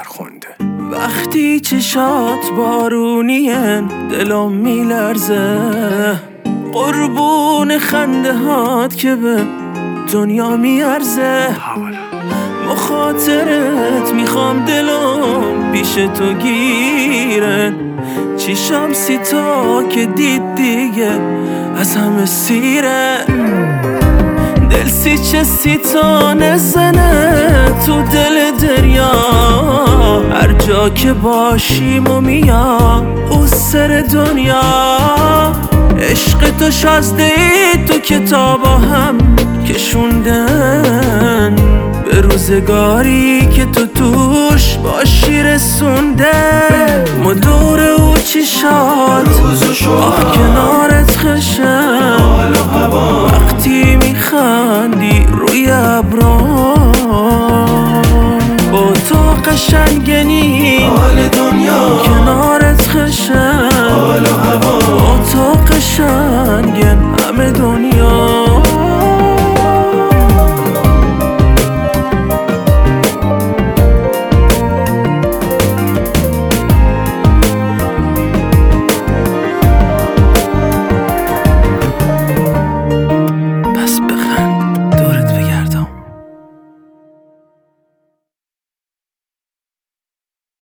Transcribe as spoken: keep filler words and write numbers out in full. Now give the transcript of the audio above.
فرخنده. وقتی چشات بارونین دلم میلرزه، قربون خنده هات که به دنیا میارزه. مخاطرت میخوام دلم پیش تو گیره، چیشم سیتا که دید دیگه از همه سیره. دل سی چه سیتا نزنه تو دل دریا، هر جا که باشیم و میام او سر دنیا. عشق تو شازده ای تو کتابا هم کشوندن، به روزگاری که تو توش باشی رسونده. مدور او چی شاد آه کنارت خشم،